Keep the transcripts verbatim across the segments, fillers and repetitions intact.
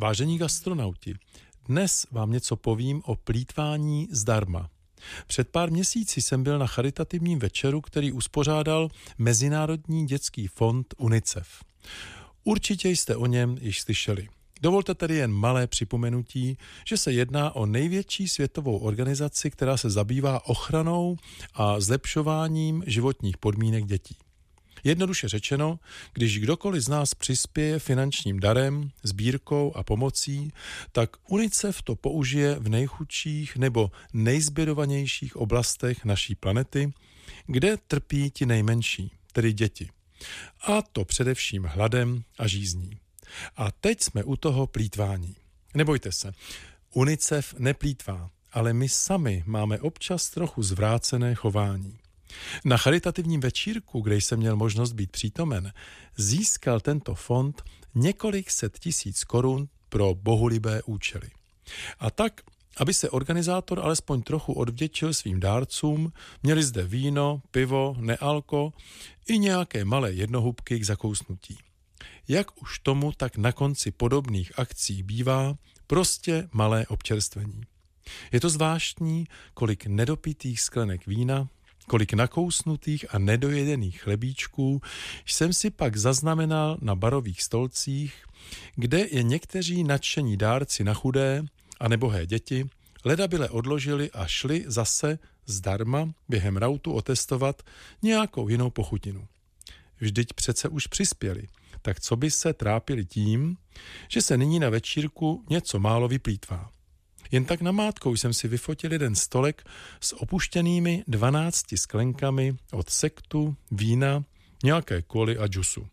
Vážení gastronauti, dnes vám něco povím o plýtvání zdarma. Před pár měsíci jsem byl na charitativním večeru, který uspořádal Mezinárodní dětský fond UNICEF. Určitě jste o něm již slyšeli. Dovolte tedy jen malé připomenutí, že se jedná o největší světovou organizaci, která se zabývá ochranou a zlepšováním životních podmínek dětí. Jednoduše řečeno, když kdokoliv z nás přispěje finančním darem, sbírkou a pomocí, tak UNICEF to použije v nejchudších nebo nejzbědovanějších oblastech naší planety, kde trpí ti nejmenší, tedy děti. A to především hladem a žízní. A teď jsme u toho plýtvání. Nebojte se, UNICEF neplýtvá, ale my sami máme občas trochu zvrácené chování. Na charitativním večírku, kde jsem měl možnost být přítomen, získal tento fond několik set tisíc korun pro bohulibé účely. A tak, aby se organizátor alespoň trochu odvděčil svým dárcům, měli zde víno, pivo, nealko i nějaké malé jednohubky k zakousnutí. Jak už tomu tak na konci podobných akcí bývá, prostě malé občerstvení. Je to zvláštní, kolik nedopitých sklenek vína, kolik nakousnutých a nedojedených chlebíčků jsem si pak zaznamenal na barových stolcích, kde je někteří nadšení dárci na chudé a nebohé děti ledabyle odložili a šli zase zdarma během rautu otestovat nějakou jinou pochutinu. Vždyť přece už přispěli, tak co by se trápili tím, že se nyní na večírku něco málo vyplýtvá. Jen tak namátkou jsem si vyfotil jeden stolek s opuštěnými dvanácti sklenkami od sektu, vína, nějaké koly a džusu.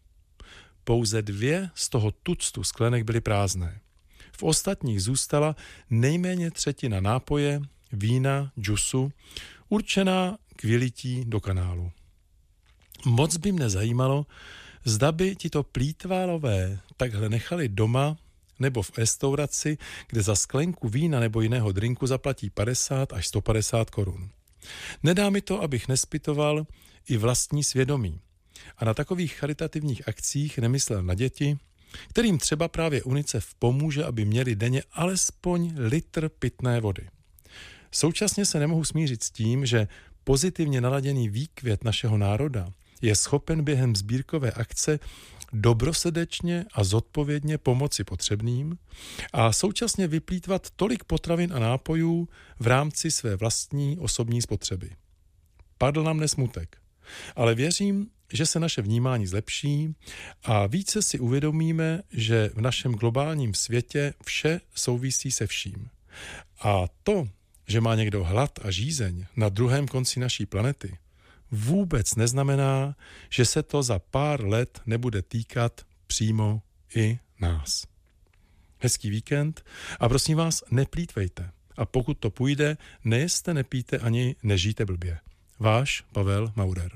Pouze dvě z toho tuctu sklenek byly prázdné. V ostatních zůstala nejméně třetina nápoje, vína, džusu, určená k vylití do kanálu. Moc by mne zajímalo, zda by tito plýtválové takhle nechali doma nebo v restauraci, kde za sklenku vína nebo jiného drinku zaplatí padesát až sto padesát korun. Nedá mi to, abych nespytoval i vlastní svědomí. A na takových charitativních akcích nemyslel na děti, kterým třeba právě UNICEF pomůže, aby měli denně alespoň litr pitné vody. Současně se nemohu smířit s tím, že pozitivně naladěný výkvět našeho národa je schopen během sbírkové akce dobrosrdečně a zodpovědně pomoci potřebným a současně vyplýtvat tolik potravin a nápojů v rámci své vlastní osobní spotřeby. Padl nám nesmutek, ale věřím, že se naše vnímání zlepší a více si uvědomíme, že v našem globálním světě vše souvisí se vším. A to, že má někdo hlad a žízeň na druhém konci naší planety, vůbec neznamená, že se to za pár let nebude týkat přímo i nás. Hezký víkend a prosím vás, neplýtvejte. A pokud to půjde, nejeste, nepijte ani nežijte blbě. Váš Pavel Maurer.